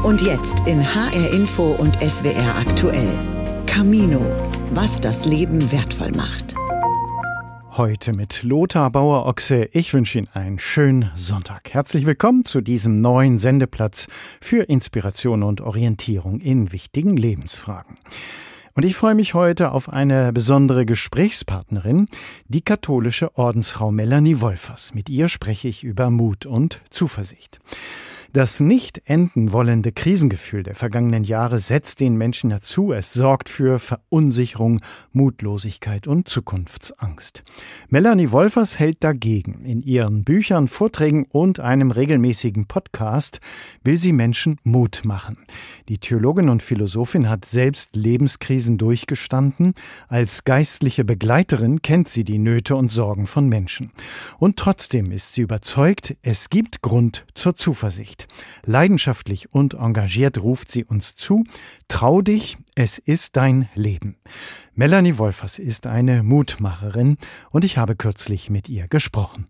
Und jetzt in HR Info und SWR aktuell. Camino, was das Leben wertvoll macht. Heute mit Lothar Bauer-Ochse. Ich wünsche Ihnen einen schönen Sonntag. Herzlich willkommen zu diesem neuen Sendeplatz für Inspiration und Orientierung in wichtigen Lebensfragen. Und ich freue mich heute auf eine besondere Gesprächspartnerin, die katholische Ordensfrau Melanie Wolfers. Mit ihr spreche ich über Mut und Zuversicht. Das nicht enden wollende Krisengefühl der vergangenen Jahre setzt den Menschen dazu. Es sorgt für Verunsicherung, Mutlosigkeit und Zukunftsangst. Melanie Wolfers hält dagegen. In ihren Büchern, Vorträgen und einem regelmäßigen Podcast will sie Menschen Mut machen. Die Theologin und Philosophin hat selbst Lebenskrisen durchgestanden. Als geistliche Begleiterin kennt sie die Nöte und Sorgen von Menschen. Und trotzdem ist sie überzeugt, es gibt Grund zur Zuversicht. Leidenschaftlich und engagiert ruft sie uns zu: Trau dich, es ist dein Leben. Melanie Wolfers ist eine Mutmacherin und ich habe kürzlich mit ihr gesprochen.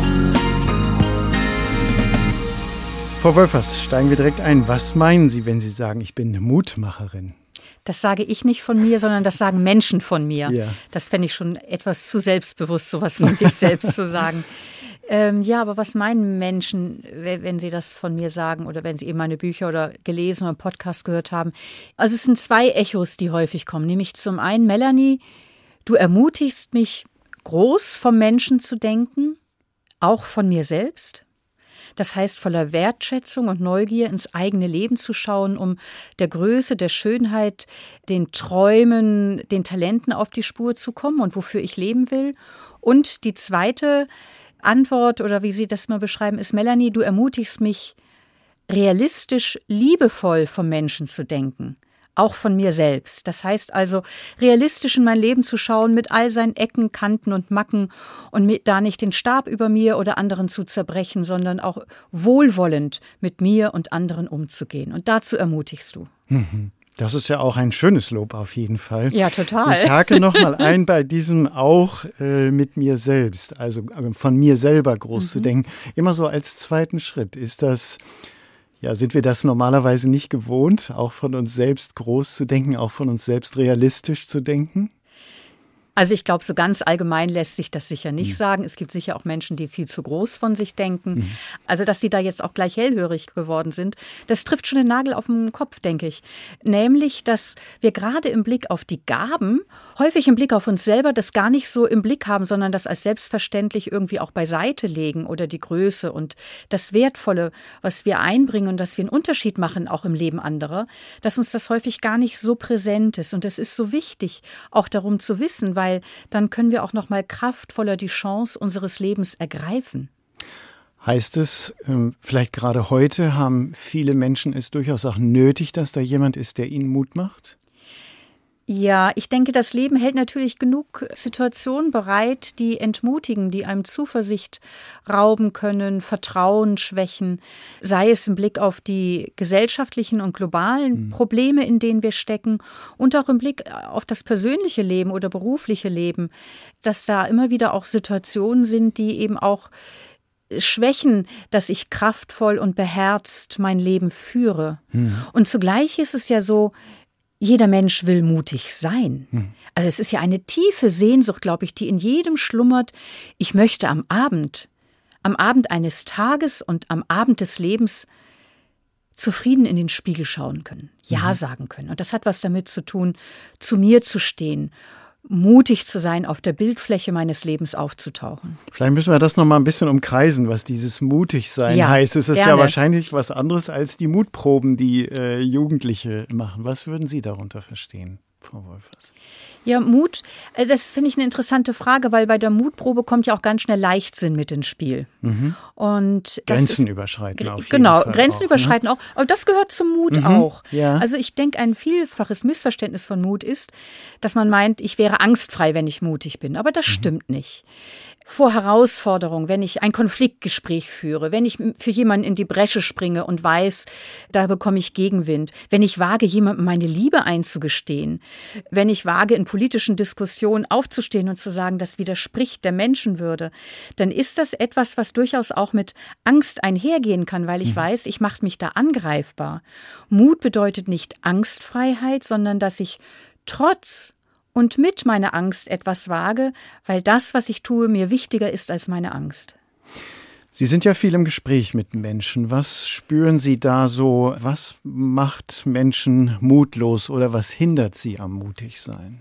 Frau Wolfers, steigen wir direkt ein. Was meinen Sie, wenn Sie sagen, ich bin Mutmacherin? Das sage ich nicht von mir, sondern das sagen Menschen von mir. Ja. Das fände ich schon etwas zu selbstbewusst, sowas von sich selbst zu sagen. Ja, aber was meinen Menschen, wenn sie das von mir sagen oder wenn sie eben meine Bücher oder gelesen oder einen Podcast gehört haben? Also es sind zwei Echos, die häufig kommen. Nämlich zum einen: Melanie, du ermutigst mich, groß vom Menschen zu denken, auch von mir selbst. Das heißt, voller Wertschätzung und Neugier ins eigene Leben zu schauen, um der Größe, der Schönheit, den Träumen, den Talenten auf die Spur zu kommen und wofür ich leben will. Und die zweite Antwort, oder wie Sie das mal beschreiben, ist: Melanie, du ermutigst mich, realistisch, liebevoll vom Menschen zu denken, auch von mir selbst. Das heißt also, realistisch in mein Leben zu schauen, mit all seinen Ecken, Kanten und Macken und da nicht den Stab über mir oder anderen zu zerbrechen, sondern auch wohlwollend mit mir und anderen umzugehen. Und dazu ermutigst du. Das ist ja auch ein schönes Lob auf jeden Fall. Ja, total. Ich hake noch mal ein bei diesem auch mit mir selbst, also von mir selber groß zu denken. Immer so als zweiten Schritt. Ist das, ja, sind wir das normalerweise nicht gewohnt, auch von uns selbst groß zu denken, auch von uns selbst realistisch zu denken? Also ich glaube, so ganz allgemein lässt sich das sicher nicht sagen. Es gibt sicher auch Menschen, die viel zu groß von sich denken. Also dass sie da jetzt auch gleich hellhörig geworden sind, das trifft schon den Nagel auf den Kopf, denke ich. Nämlich, dass wir gerade im Blick auf die Gaben, häufig im Blick auf uns selber, das gar nicht so im Blick haben, sondern das als selbstverständlich irgendwie auch beiseite legen, oder die Größe und das Wertvolle, was wir einbringen und dass wir einen Unterschied machen, auch im Leben anderer, dass uns das häufig gar nicht so präsent ist. Und es ist so wichtig, auch darum zu wissen, weil dann können wir auch noch mal kraftvoller die Chance unseres Lebens ergreifen. Heißt es, vielleicht gerade heute haben viele Menschen es durchaus auch nötig, dass da jemand ist, der ihnen Mut macht? Ja, ich denke, das Leben hält natürlich genug Situationen bereit, die entmutigen, die einem Zuversicht rauben können, Vertrauen schwächen, sei es im Blick auf die gesellschaftlichen und globalen Probleme, in denen wir stecken, und auch im Blick auf das persönliche Leben oder berufliche Leben, dass da immer wieder auch Situationen sind, die eben auch schwächen, dass ich kraftvoll und beherzt mein Leben führe. Und zugleich ist es ja so, jeder Mensch will mutig sein. Also es ist ja eine tiefe Sehnsucht, glaube ich, die in jedem schlummert. Ich möchte am Abend eines Tages und am Abend des Lebens zufrieden in den Spiegel schauen können, Ja sagen können. Und das hat was damit zu tun, zu mir zu stehen, mutig zu sein, auf der Bildfläche meines Lebens aufzutauchen. Vielleicht müssen wir das noch mal ein bisschen umkreisen, was dieses Mutigsein heißt. Es ist ja wahrscheinlich was anderes als die Mutproben, die Jugendliche machen. Was würden Sie darunter verstehen, Frau Wolfers? Ja, Mut, das finde ich eine interessante Frage, weil bei der Mutprobe kommt ja auch ganz schnell Leichtsinn mit ins Spiel. Und Grenzen überschreiten auf jeden Fall. Genau, Grenzen überschreiten auch. Aber das gehört zum Mut auch. Ja. Also ich denke, ein vielfaches Missverständnis von Mut ist, dass man meint, ich wäre angstfrei, wenn ich mutig bin. Aber das stimmt nicht. vor Herausforderungen, wenn ich ein Konfliktgespräch führe, wenn ich für jemanden in die Bresche springe und weiß, da bekomme ich Gegenwind, wenn ich wage, jemandem meine Liebe einzugestehen, wenn ich wage, in politischen Diskussionen aufzustehen und zu sagen, das widerspricht der Menschenwürde, dann ist das etwas, was durchaus auch mit Angst einhergehen kann, weil ich weiß, ich mache mich da angreifbar. Mut bedeutet nicht Angstfreiheit, sondern dass ich trotz und mit meiner Angst etwas wage, weil das, was ich tue, mir wichtiger ist als meine Angst. Sie sind ja viel im Gespräch mit Menschen. Was spüren Sie da so? Was macht Menschen mutlos oder was hindert sie am Mutigsein?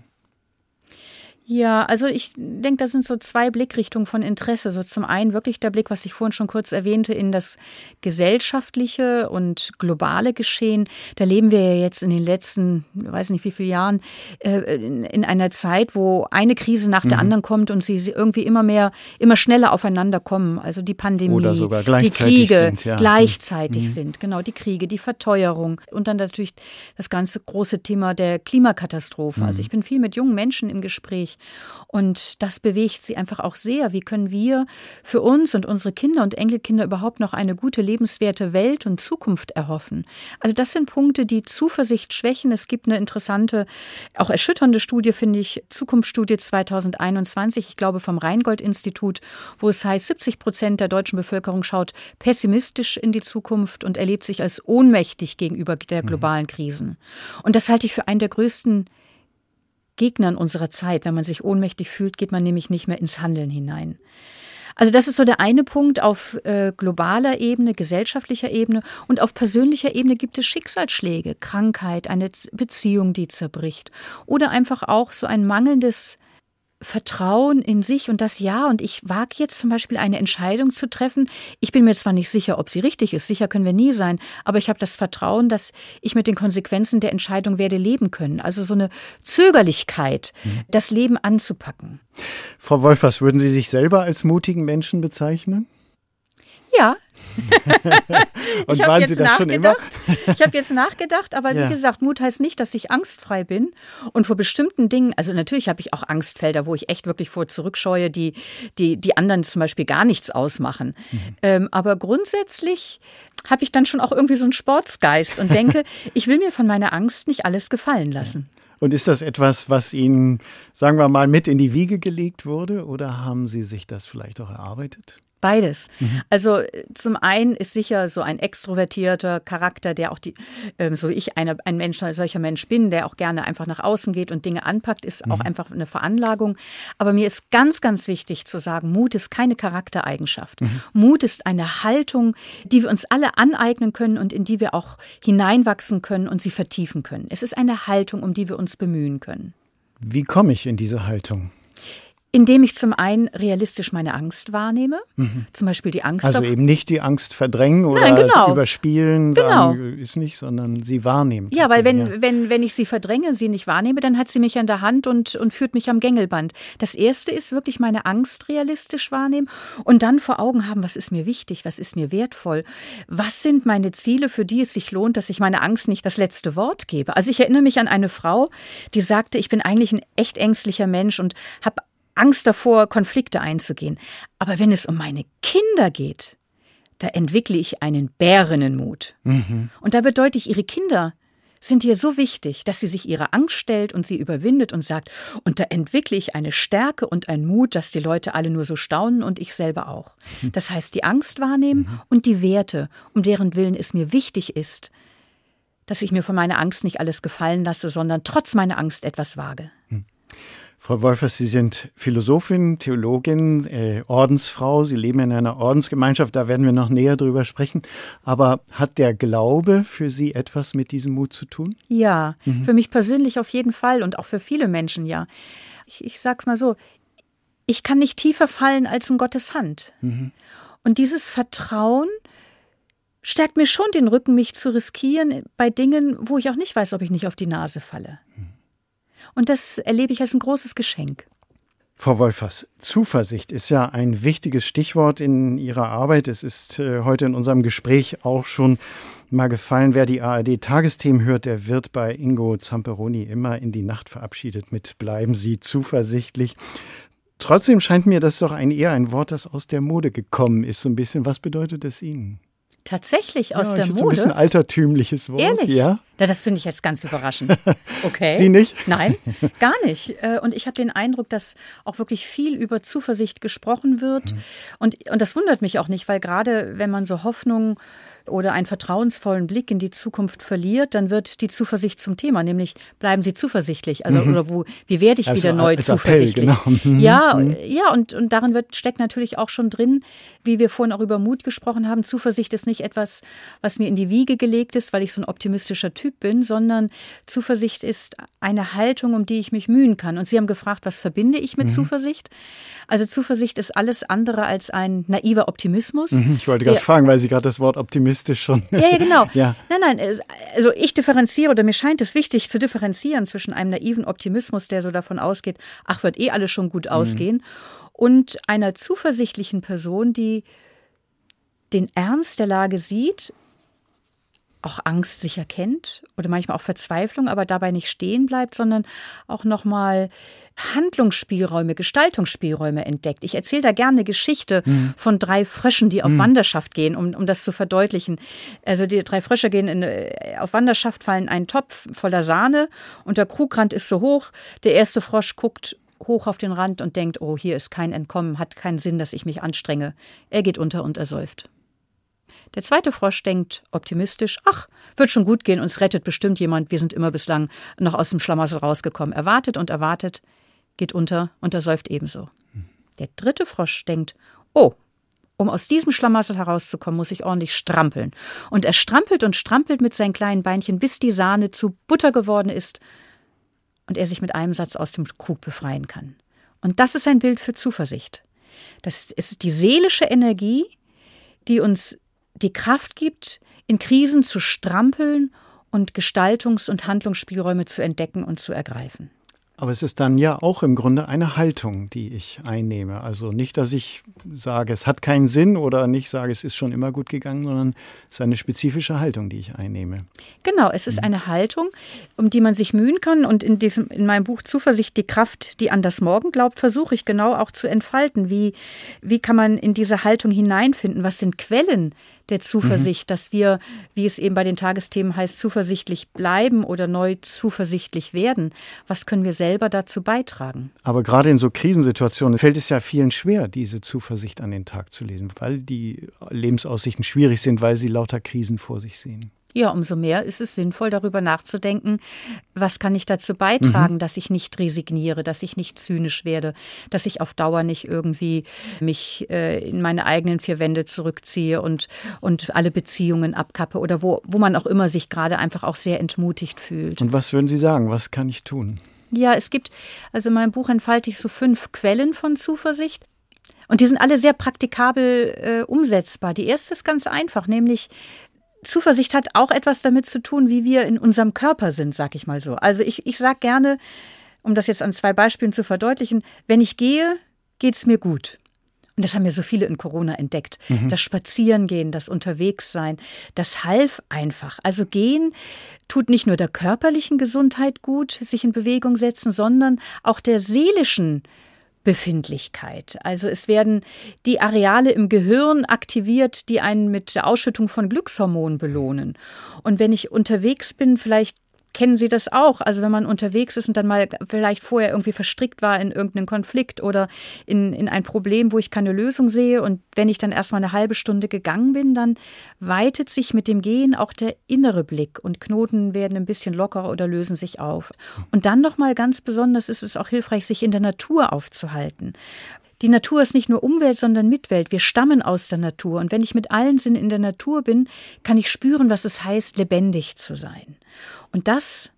Ja, also ich denke, das sind so zwei Blickrichtungen von Interesse. So zum einen wirklich der Blick, was ich vorhin schon kurz erwähnte, in das gesellschaftliche und globale Geschehen. Da leben wir ja jetzt in den letzten, weiß nicht wie viele Jahren, in einer Zeit, wo eine Krise nach der anderen kommt und sie irgendwie immer schneller aufeinander kommen. Also die Pandemie, oder sogar die Kriege gleichzeitig sind. Genau, die Kriege, die Verteuerung und dann natürlich das ganze große Thema der Klimakatastrophe. Also ich bin viel mit jungen Menschen im Gespräch. Und das bewegt sie einfach auch sehr. Wie können wir für uns und unsere Kinder und Enkelkinder überhaupt noch eine gute, lebenswerte Welt und Zukunft erhoffen? Also das sind Punkte, die Zuversicht schwächen. Es gibt eine interessante, auch erschütternde Studie, finde ich, Zukunftsstudie 2021, ich glaube vom Rheingold-Institut, wo es heißt, 70% der deutschen Bevölkerung schaut pessimistisch in die Zukunft und erlebt sich als ohnmächtig gegenüber der globalen Krisen. Und das halte ich für einen der größten Gegnern unserer Zeit. Wenn man sich ohnmächtig fühlt, geht man nämlich nicht mehr ins Handeln hinein. Also das ist so der eine Punkt auf globaler Ebene, gesellschaftlicher Ebene. Und auf persönlicher Ebene gibt es Schicksalsschläge, Krankheit, eine Beziehung, die zerbricht. Oder einfach auch so ein mangelndes Vertrauen in sich und das Ja. Und ich wage jetzt zum Beispiel eine Entscheidung zu treffen. Ich bin mir zwar nicht sicher, ob sie richtig ist, sicher können wir nie sein, aber ich habe das Vertrauen, dass ich mit den Konsequenzen der Entscheidung werde leben können. Also so eine Zögerlichkeit, das Leben anzupacken. Frau Wolfers, würden Sie sich selber als mutigen Menschen bezeichnen? Ja. Und waren Sie das schon immer? Ich habe jetzt nachgedacht, aber wie gesagt, Mut heißt nicht, dass ich angstfrei bin. Und vor bestimmten Dingen, also natürlich habe ich auch Angstfelder, wo ich echt wirklich vor zurückscheue, die anderen zum Beispiel gar nichts ausmachen. Aber grundsätzlich habe ich dann schon auch irgendwie so einen Sportsgeist und denke, ich will mir von meiner Angst nicht alles gefallen lassen. Und ist das etwas, was Ihnen, sagen wir mal, mit in die Wiege gelegt wurde? Oder haben Sie sich das vielleicht auch erarbeitet? Beides. Also zum einen ist sicher so ein extrovertierter Charakter, der auch so wie ich ein solcher Mensch bin, der auch gerne einfach nach außen geht und Dinge anpackt, ist auch einfach eine Veranlagung. Aber mir ist ganz, ganz wichtig zu sagen, Mut ist keine Charaktereigenschaft. Mut ist eine Haltung, die wir uns alle aneignen können und in die wir auch hineinwachsen können und sie vertiefen können. Es ist eine Haltung, um die wir uns bemühen können. Wie komme ich in diese Haltung? Indem ich zum einen realistisch meine Angst wahrnehme, zum Beispiel die Angst. Also eben nicht die Angst verdrängen oder überspielen, sagen, ist nicht, sondern sie wahrnehmen. Ja, weil wenn ich sie verdränge, sie nicht wahrnehme, dann hat sie mich an der Hand und führt mich am Gängelband. Das Erste ist wirklich meine Angst realistisch wahrnehmen und dann vor Augen haben, was ist mir wichtig, was ist mir wertvoll, was sind meine Ziele, für die es sich lohnt, dass ich meine Angst nicht das letzte Wort gebe. Also ich erinnere mich an eine Frau, die sagte, ich bin eigentlich ein echt ängstlicher Mensch und habe Angst davor, Konflikte einzugehen. Aber wenn es um meine Kinder geht, da entwickle ich einen Bärinnenmut. Und da wird deutlich, ihre Kinder sind ihr so wichtig, dass sie sich ihrer Angst stellt und sie überwindet und sagt, und da entwickle ich eine Stärke und einen Mut, dass die Leute alle nur so staunen und ich selber auch. Das heißt, die Angst wahrnehmen und die Werte, um deren Willen es mir wichtig ist, dass ich mir von meiner Angst nicht alles gefallen lasse, sondern trotz meiner Angst etwas wage. Frau Wolfers, Sie sind Philosophin, Theologin, Ordensfrau. Sie leben in einer Ordensgemeinschaft, da werden wir noch näher drüber sprechen. Aber hat der Glaube für Sie etwas mit diesem Mut zu tun? Ja, für mich persönlich auf jeden Fall und auch für viele Menschen, ja. Ich sag's mal so, ich kann nicht tiefer fallen als in Gottes Hand. Und dieses Vertrauen stärkt mir schon den Rücken, mich zu riskieren bei Dingen, wo ich auch nicht weiß, ob ich nicht auf die Nase falle. Und das erlebe ich als ein großes Geschenk. Frau Wolfers, Zuversicht ist ja ein wichtiges Stichwort in Ihrer Arbeit. Es ist heute in unserem Gespräch auch schon mal gefallen. Wer die ARD-Tagesthemen hört, der wird bei Ingo Zamperoni immer in die Nacht verabschiedet mit "Bleiben Sie zuversichtlich". Trotzdem scheint mir das doch eher ein Wort, das aus der Mode gekommen ist. So ein bisschen. Was bedeutet es Ihnen? Tatsächlich aus der Mode? So ein bisschen altertümliches Wort. Ehrlich? Ja? Na, das finde ich jetzt ganz überraschend. Okay. Sie nicht? Nein, gar nicht. Und ich habe den Eindruck, dass auch wirklich viel über Zuversicht gesprochen wird. Und das wundert mich auch nicht, weil gerade wenn man so Hoffnung oder einen vertrauensvollen Blick in die Zukunft verliert, dann wird die Zuversicht zum Thema, nämlich bleiben Sie zuversichtlich. Also oder wie werde ich wieder neu zuversichtlich? Appell, genau. Ja, und darin steckt natürlich auch schon drin, wie wir vorhin auch über Mut gesprochen haben. Zuversicht ist nicht etwas, was mir in die Wiege gelegt ist, weil ich so ein optimistischer Typ bin, sondern Zuversicht ist eine Haltung, um die ich mich mühen kann. Und Sie haben gefragt, was verbinde ich mit Zuversicht? Also Zuversicht ist alles andere als ein naiver Optimismus. Ich wollte gerade fragen, weil Sie gerade das Wort optimistisch schon... Ja, genau. Ja. Nein, also ich differenziere, oder mir scheint es wichtig zu differenzieren zwischen einem naiven Optimismus, der so davon ausgeht, ach, wird alles schon gut ausgehen, und einer zuversichtlichen Person, die den Ernst der Lage sieht, auch Angst sicher kennt oder manchmal auch Verzweiflung, aber dabei nicht stehen bleibt, sondern auch nochmal Handlungsspielräume, Gestaltungsspielräume entdeckt. Ich erzähle da gerne eine Geschichte von 3 Fröschen, die auf Wanderschaft gehen, um das zu verdeutlichen. Also die 3 Frösche gehen auf Wanderschaft, fallen in einen Topf voller Sahne und der Krugrand ist so hoch. Der erste Frosch guckt hoch auf den Rand und denkt, oh, hier ist kein Entkommen, hat keinen Sinn, dass ich mich anstrenge. Er geht unter und ersäuft. Der zweite Frosch denkt optimistisch, ach, wird schon gut gehen, uns rettet bestimmt jemand, wir sind immer bislang noch aus dem Schlamassel rausgekommen. Er wartet und erwartet, geht unter und ersäuft ebenso. Der dritte Frosch denkt, oh, um aus diesem Schlamassel herauszukommen, muss ich ordentlich strampeln. Und er strampelt und strampelt mit seinen kleinen Beinchen, bis die Sahne zu Butter geworden ist und er sich mit einem Satz aus dem Krug befreien kann. Und das ist ein Bild für Zuversicht. Das ist die seelische Energie, die uns die Kraft gibt, in Krisen zu strampeln und Gestaltungs- und Handlungsspielräume zu entdecken und zu ergreifen. Aber es ist dann ja auch im Grunde eine Haltung, die ich einnehme. Also nicht, dass ich sage, es hat keinen Sinn oder nicht sage, es ist schon immer gut gegangen, sondern es ist eine spezifische Haltung, die ich einnehme. Genau, es ist eine Haltung, um die man sich mühen kann. Und in meinem Buch Zuversicht, die Kraft, die an das Morgen glaubt, versuche ich genau auch zu entfalten. Wie kann man in diese Haltung hineinfinden? Was sind Quellen der Zuversicht, dass wir, wie es eben bei den Tagesthemen heißt, zuversichtlich bleiben oder neu zuversichtlich werden? Was können wir selber dazu beitragen? Aber gerade in so Krisensituationen fällt es ja vielen schwer, diese Zuversicht an den Tag zu lesen, weil die Lebensaussichten schwierig sind, weil sie lauter Krisen vor sich sehen. Ja, umso mehr ist es sinnvoll, darüber nachzudenken, was kann ich dazu beitragen, dass ich nicht resigniere, dass ich nicht zynisch werde, dass ich auf Dauer nicht irgendwie mich in meine eigenen 4 Wände zurückziehe und alle Beziehungen abkappe oder wo man auch immer sich gerade einfach auch sehr entmutigt fühlt. Und was würden Sie sagen, was kann ich tun? Ja, also in meinem Buch entfalte ich so 5 Quellen von Zuversicht. Und die sind alle sehr praktikabel umsetzbar. Die erste ist ganz einfach, nämlich Zuversicht hat auch etwas damit zu tun, wie wir in unserem Körper sind, sag ich mal so. Also ich sage gerne, um das jetzt an 2 Beispielen zu verdeutlichen, wenn ich gehe, geht's mir gut. Und das haben ja so viele in Corona entdeckt. Das Spazierengehen, das Unterwegssein, das half einfach. Also gehen tut nicht nur der körperlichen Gesundheit gut, sich in Bewegung setzen, sondern auch der seelischen Befindlichkeit. Also es werden die Areale im Gehirn aktiviert, die einen mit der Ausschüttung von Glückshormonen belohnen. Und wenn ich unterwegs bin, vielleicht kennen Sie das auch. Also wenn man unterwegs ist und dann mal vielleicht vorher irgendwie verstrickt war in irgendeinen Konflikt oder in ein Problem, wo ich keine Lösung sehe. Und wenn ich dann erstmal eine halbe Stunde gegangen bin, dann weitet sich mit dem Gehen auch der innere Blick und Knoten werden ein bisschen lockerer oder lösen sich auf. Und dann nochmal ganz besonders ist es auch hilfreich, sich in der Natur aufzuhalten. Die Natur ist nicht nur Umwelt, sondern Mitwelt. Wir stammen aus der Natur. Und wenn ich mit allen Sinnen in der Natur bin, kann ich spüren, was es heißt, lebendig zu sein. Und das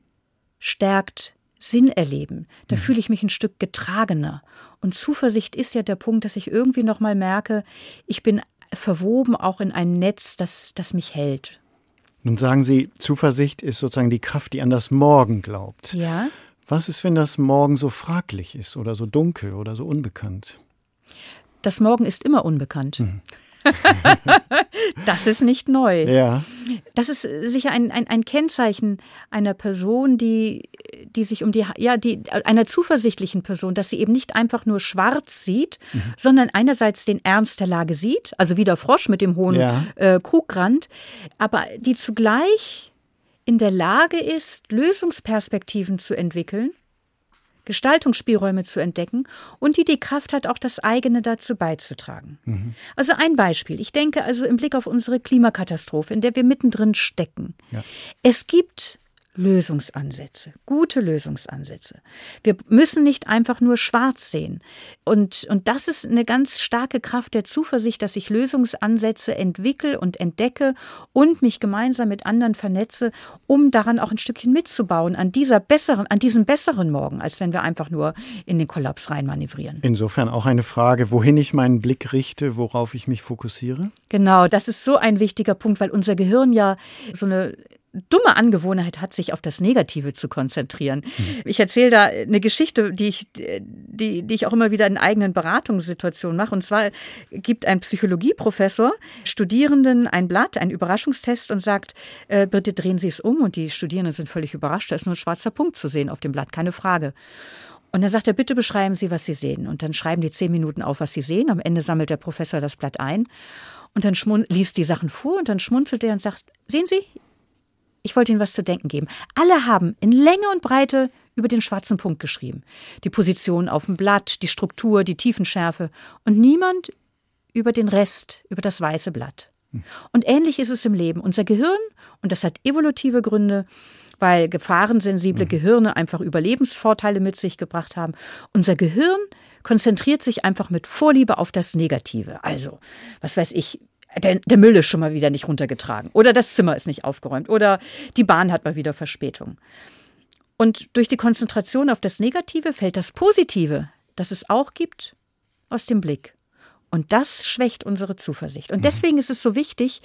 stärkt Sinnerleben. Da fühle ich mich ein Stück getragener. Und Zuversicht ist ja der Punkt, dass ich irgendwie noch mal merke, ich bin verwoben auch in ein Netz, das mich hält. Nun sagen Sie, Zuversicht ist sozusagen die Kraft, die an das Morgen glaubt. Ja. Was ist, wenn das Morgen so fraglich ist oder so dunkel oder so unbekannt? Das Morgen ist immer unbekannt. Das ist nicht neu. Ja. Das ist sicher ein Kennzeichen einer Person, die sich einer zuversichtlichen Person, dass sie eben nicht einfach nur schwarz sieht, sondern einerseits den Ernst der Lage sieht, also wie der Frosch mit dem hohen Krugrand, aber die zugleich in der Lage ist, Lösungsperspektiven zu entwickeln, Gestaltungsspielräume zu entdecken und die Kraft hat, auch das eigene dazu beizutragen. Also ein Beispiel. Ich denke also im Blick auf unsere Klimakatastrophe, in der wir mittendrin stecken. Ja. Es gibt Lösungsansätze, gute Lösungsansätze. Wir müssen nicht einfach nur schwarz sehen. Und das ist eine ganz starke Kraft der Zuversicht, dass ich Lösungsansätze entwickle und entdecke und mich gemeinsam mit anderen vernetze, um daran auch ein Stückchen mitzubauen, an diesem besseren Morgen, als wenn wir einfach nur in den Kollaps reinmanövrieren. Insofern auch eine Frage, wohin ich meinen Blick richte, worauf ich mich fokussiere? Genau, das ist so ein wichtiger Punkt, weil unser Gehirn ja so eine dumme Angewohnheit hat, sich auf das Negative zu konzentrieren. Ich erzähle da eine Geschichte, die ich auch immer wieder in eigenen Beratungssituationen mache. Und zwar gibt ein Psychologieprofessor Studierenden ein Blatt, einen Überraschungstest und sagt, bitte drehen Sie es um. Und die Studierenden sind völlig überrascht. Da ist nur ein schwarzer Punkt zu sehen auf dem Blatt, keine Frage. Und dann sagt er, bitte beschreiben Sie, was Sie sehen. Und dann schreiben die 10 Minuten auf, was sie sehen. Am Ende sammelt der Professor das Blatt ein und dann liest die Sachen vor und dann schmunzelt er und sagt, sehen Sie, ich wollte Ihnen was zu denken geben. Alle haben in Länge und Breite über den schwarzen Punkt geschrieben. Die Position auf dem Blatt, die Struktur, die Tiefenschärfe und niemand über den Rest, über das weiße Blatt. Und ähnlich ist es im Leben. Unser Gehirn, und das hat evolutive Gründe, weil gefahrensensible Gehirne einfach Überlebensvorteile mit sich gebracht haben. Unser Gehirn konzentriert sich einfach mit Vorliebe auf das Negative. Also, was weiß ich, der Müll ist schon mal wieder nicht runtergetragen oder das Zimmer ist nicht aufgeräumt oder die Bahn hat mal wieder Verspätung. Und durch die Konzentration auf das Negative fällt das Positive, das es auch gibt, aus dem Blick. Und das schwächt unsere Zuversicht. Und deswegen ist es so wichtig,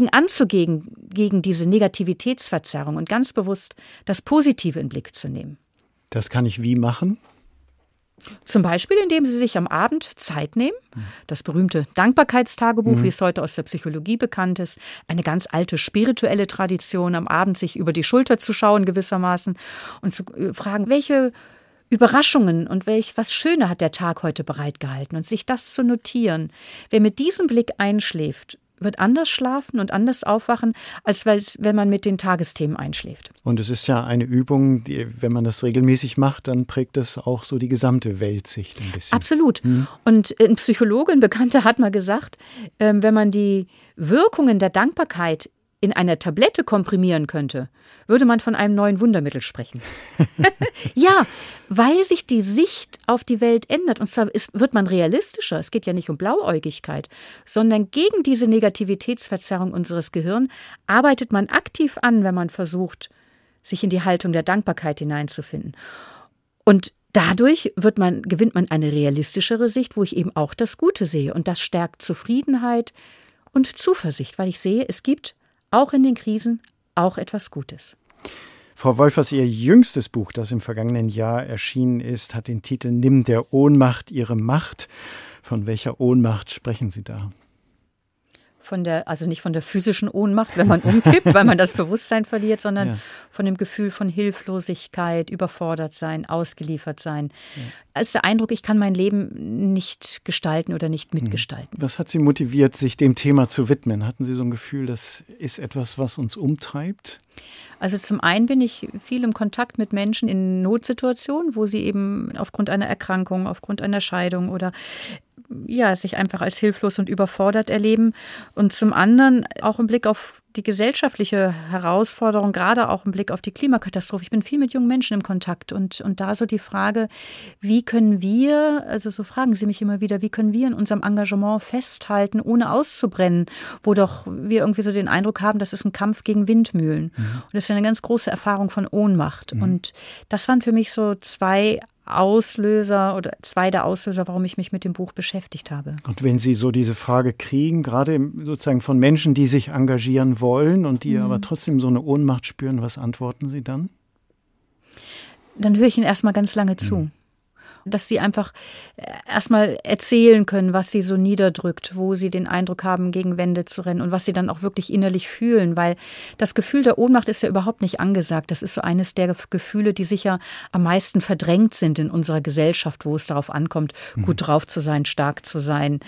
gegen diese Negativitätsverzerrung und ganz bewusst das Positive in den Blick zu nehmen. Das kann ich wie machen? Zum Beispiel, indem Sie sich am Abend Zeit nehmen, das berühmte Dankbarkeitstagebuch, wie es heute aus der Psychologie bekannt ist, eine ganz alte spirituelle Tradition, am Abend sich über die Schulter zu schauen gewissermaßen und zu fragen, welche Überraschungen und was Schöne hat der Tag heute bereitgehalten und sich das zu notieren. Wer mit diesem Blick einschläft, wird anders schlafen und anders aufwachen, als wenn man mit den Tagesthemen einschläft. Und es ist ja eine Übung, wenn man das regelmäßig macht, dann prägt das auch so die gesamte Weltsicht ein bisschen. Absolut. Und ein Psychologe, ein Bekannter, hat mal gesagt, wenn man die Wirkungen der Dankbarkeit in einer Tablette komprimieren könnte, würde man von einem neuen Wundermittel sprechen. Ja, weil sich die Sicht auf die Welt ändert. Und zwar wird man realistischer. Es geht ja nicht um Blauäugigkeit, sondern gegen diese Negativitätsverzerrung unseres Gehirns arbeitet man aktiv an, wenn man versucht, sich in die Haltung der Dankbarkeit hineinzufinden. Und dadurch gewinnt man eine realistischere Sicht, wo ich eben auch das Gute sehe. Und das stärkt Zufriedenheit und Zuversicht, weil ich sehe, es gibt auch in den Krisen auch etwas Gutes. Frau Wolfers, Ihr jüngstes Buch, das im vergangenen Jahr erschienen ist, hat den Titel »Nimm der Ohnmacht ihre Macht«. Von welcher Ohnmacht sprechen Sie da? Also nicht von der physischen Ohnmacht, wenn man umkippt, weil man das Bewusstsein verliert, sondern von dem Gefühl von Hilflosigkeit, überfordert sein, ausgeliefert sein. Es ist der Eindruck, ich kann mein Leben nicht gestalten oder nicht mitgestalten. Was hat Sie motiviert, sich dem Thema zu widmen? Hatten Sie so ein Gefühl, das ist etwas, was uns umtreibt? Also zum einen bin ich viel im Kontakt mit Menschen in Notsituationen, wo sie eben aufgrund einer Erkrankung, aufgrund einer Scheidung oder sich einfach als hilflos und überfordert erleben. Und zum anderen auch im Blick auf die gesellschaftliche Herausforderung, gerade auch im Blick auf die Klimakatastrophe. Ich bin viel mit jungen Menschen im Kontakt und da so die Frage, wie können wir, also so fragen sie mich immer wieder, wie können wir in unserem Engagement festhalten, ohne auszubrennen, wo doch wir irgendwie so den Eindruck haben, das ist ein Kampf gegen Windmühlen. Und das ist ja eine ganz große Erfahrung von Ohnmacht. Und das waren für mich so zwei der Auslöser, warum ich mich mit dem Buch beschäftigt habe. Und wenn Sie so diese Frage kriegen, gerade sozusagen von Menschen, die sich engagieren wollen und die aber trotzdem so eine Ohnmacht spüren, was antworten Sie dann? Dann höre ich Ihnen erstmal ganz lange zu dass sie einfach erstmal erzählen können, was sie so niederdrückt, wo sie den Eindruck haben, gegen Wände zu rennen und was sie dann auch wirklich innerlich fühlen, weil das Gefühl der Ohnmacht ist ja überhaupt nicht angesagt. Das ist so eines der Gefühle, die sicher am meisten verdrängt sind in unserer Gesellschaft, wo es darauf ankommt, gut drauf zu sein, stark zu sein,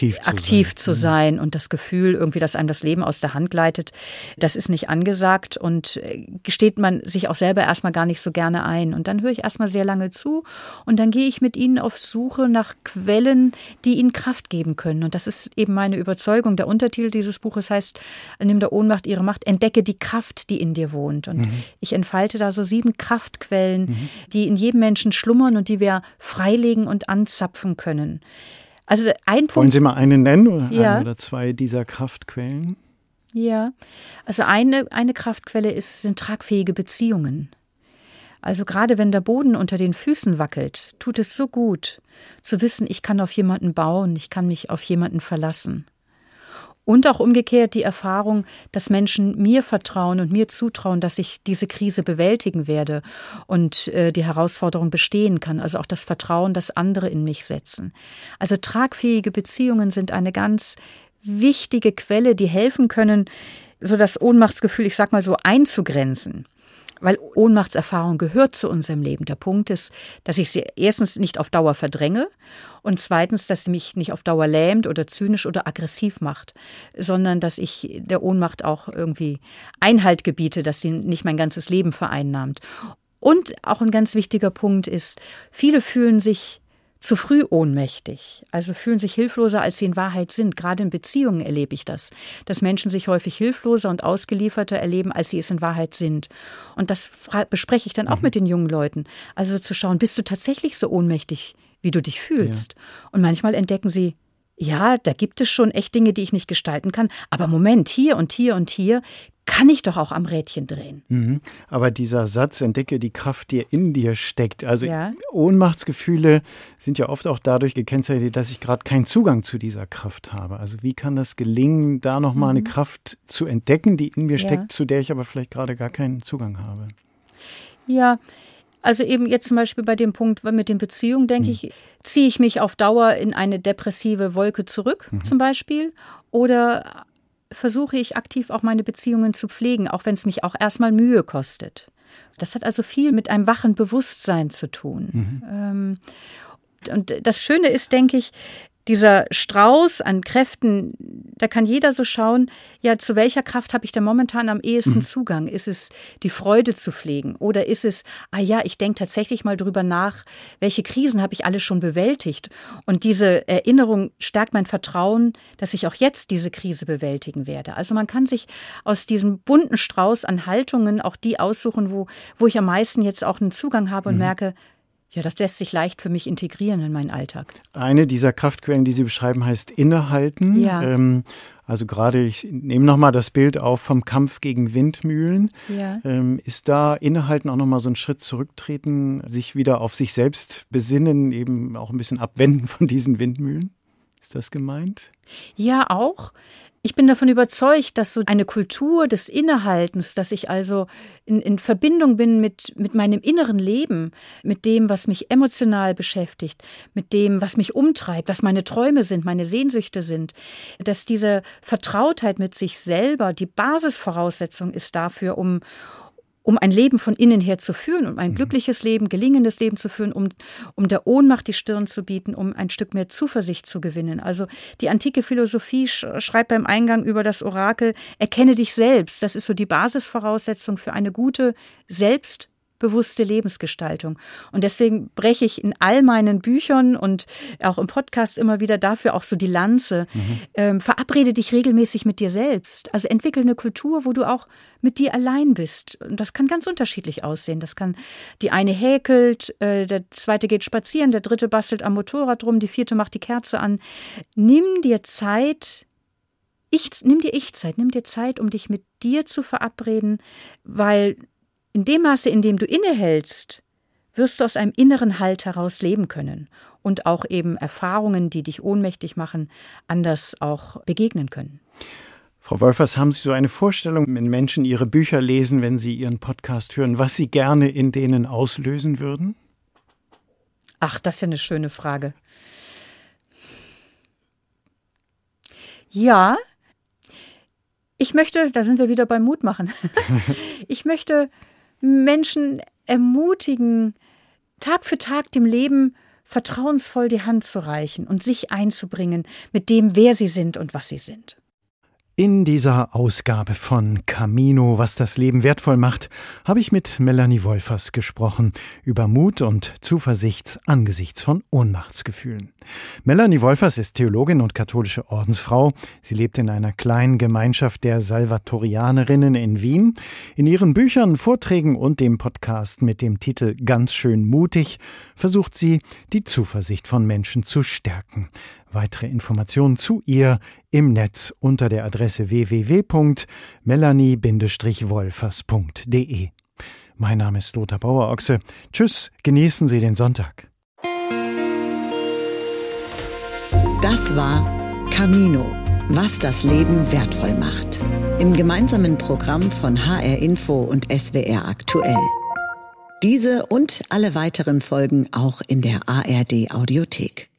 aktiv zu sein und das Gefühl irgendwie, dass einem das Leben aus der Hand gleitet, das ist nicht angesagt und gesteht man sich auch selber erstmal gar nicht so gerne ein. Und dann höre ich erstmal sehr lange zu und dann gehe ich mit ihnen auf Suche nach Quellen, die ihnen Kraft geben können. Und das ist eben meine Überzeugung. Der Untertitel dieses Buches heißt, nimm der Ohnmacht ihre Macht, entdecke die Kraft, die in dir wohnt. Und ich entfalte da so 7 Kraftquellen, die in jedem Menschen schlummern und die wir freilegen und anzapfen können. Also ein Punkt. Wollen Sie mal eine nennen oder eine oder 2 dieser Kraftquellen? Ja, also eine Kraftquelle sind tragfähige Beziehungen. Also gerade wenn der Boden unter den Füßen wackelt, tut es so gut, zu wissen, ich kann auf jemanden bauen, ich kann mich auf jemanden verlassen. Und auch umgekehrt die Erfahrung, dass Menschen mir vertrauen und mir zutrauen, dass ich diese Krise bewältigen werde und die Herausforderung bestehen kann. Also auch das Vertrauen, das andere in mich setzen. Also tragfähige Beziehungen sind eine ganz wichtige Quelle, die helfen können, so das Ohnmachtsgefühl, ich sag mal so, einzugrenzen. Weil Ohnmachtserfahrung gehört zu unserem Leben. Der Punkt ist, dass ich sie erstens nicht auf Dauer verdränge und zweitens, dass sie mich nicht auf Dauer lähmt oder zynisch oder aggressiv macht, sondern dass ich der Ohnmacht auch irgendwie Einhalt gebiete, dass sie nicht mein ganzes Leben vereinnahmt. Und auch ein ganz wichtiger Punkt ist, viele fühlen sich zu früh ohnmächtig, also fühlen sich hilfloser, als sie in Wahrheit sind. Gerade in Beziehungen erlebe ich das, dass Menschen sich häufig hilfloser und ausgelieferter erleben, als sie es in Wahrheit sind. Und das bespreche ich dann auch mit den jungen Leuten. Also zu schauen, bist du tatsächlich so ohnmächtig, wie du dich fühlst? Ja. Und manchmal entdecken sie, ja, da gibt es schon echt Dinge, die ich nicht gestalten kann. Aber Moment, hier und hier und hier kann ich doch auch am Rädchen drehen. Aber dieser Satz, entdecke die Kraft, die in dir steckt. Also Ohnmachtsgefühle sind ja oft auch dadurch gekennzeichnet, dass ich gerade keinen Zugang zu dieser Kraft habe. Also wie kann das gelingen, da nochmal eine Kraft zu entdecken, die in mir steckt, zu der ich aber vielleicht gerade gar keinen Zugang habe? Ja, also eben jetzt zum Beispiel bei dem Punkt mit den Beziehungen, denke ich, ziehe ich mich auf Dauer in eine depressive Wolke zurück zum Beispiel oder versuche ich aktiv auch meine Beziehungen zu pflegen, auch wenn es mich auch erstmal Mühe kostet. Das hat also viel mit einem wachen Bewusstsein zu tun. Und das Schöne ist, denke ich, dieser Strauß an Kräften, da kann jeder so schauen, ja, zu welcher Kraft habe ich da momentan am ehesten Zugang? Ist es die Freude zu pflegen? Oder ist es, ich denke tatsächlich mal drüber nach, welche Krisen habe ich alle schon bewältigt? Und diese Erinnerung stärkt mein Vertrauen, dass ich auch jetzt diese Krise bewältigen werde. Also man kann sich aus diesem bunten Strauß an Haltungen auch die aussuchen, wo ich am meisten jetzt auch einen Zugang habe und merke, ja, das lässt sich leicht für mich integrieren in meinen Alltag. Eine dieser Kraftquellen, die Sie beschreiben, heißt Innehalten. Ja. Also gerade, ich nehme nochmal das Bild auf vom Kampf gegen Windmühlen. Ja. Ist da Innehalten auch nochmal so ein Schritt zurücktreten, sich wieder auf sich selbst besinnen, eben auch ein bisschen abwenden von diesen Windmühlen? Ist das gemeint? Ja, auch. Ich bin davon überzeugt, dass so eine Kultur des Innehaltens, dass ich also in Verbindung bin mit meinem inneren Leben, mit dem, was mich emotional beschäftigt, mit dem, was mich umtreibt, was meine Träume sind, meine Sehnsüchte sind, dass diese Vertrautheit mit sich selber die Basisvoraussetzung ist dafür, um ein Leben von innen her zu führen, um ein glückliches Leben, gelingendes Leben zu führen, um der Ohnmacht die Stirn zu bieten, um ein Stück mehr Zuversicht zu gewinnen. Also die antike Philosophie schreibt beim Eingang über das Orakel, erkenne dich selbst. Das ist so die Basisvoraussetzung für eine gute, selbstbewusste Lebensgestaltung. Und deswegen breche ich in all meinen Büchern und auch im Podcast immer wieder dafür auch so die Lanze. Verabrede dich regelmäßig mit dir selbst. Also entwickle eine Kultur, wo du auch mit dir allein bist. Und das kann ganz unterschiedlich aussehen. Das kann, die eine häkelt, der zweite geht spazieren, der dritte bastelt am Motorrad rum, die vierte macht die Kerze an. Nimm dir Zeit, nimm dir Zeit, um dich mit dir zu verabreden, weil in dem Maße, in dem du innehältst, wirst du aus einem inneren Halt heraus leben können und auch eben Erfahrungen, die dich ohnmächtig machen, anders auch begegnen können. Frau Wolfers, haben Sie so eine Vorstellung, wenn Menschen Ihre Bücher lesen, wenn sie Ihren Podcast hören, was Sie gerne in denen auslösen würden? Ach, das ist ja eine schöne Frage. Ja, ich möchte, da sind wir wieder beim Mut machen, ich möchte Menschen ermutigen, Tag für Tag dem Leben vertrauensvoll die Hand zu reichen und sich einzubringen mit dem, wer sie sind und was sie sind. In dieser Ausgabe von Camino, was das Leben wertvoll macht, habe ich mit Melanie Wolfers gesprochen über Mut und Zuversicht angesichts von Ohnmachtsgefühlen. Melanie Wolfers ist Theologin und katholische Ordensfrau. Sie lebt in einer kleinen Gemeinschaft der Salvatorianerinnen in Wien. In ihren Büchern, Vorträgen und dem Podcast mit dem Titel Ganz schön mutig versucht sie, die Zuversicht von Menschen zu stärken. Weitere Informationen zu ihr im Netz unter der Adresse www.melanie-wolfers.de. Mein Name ist Lothar Bauer-Ochse. Tschüss, genießen Sie den Sonntag. Das war Camino, was das Leben wertvoll macht. Im gemeinsamen Programm von HR Info und SWR aktuell. Diese und alle weiteren Folgen auch in der ARD Audiothek.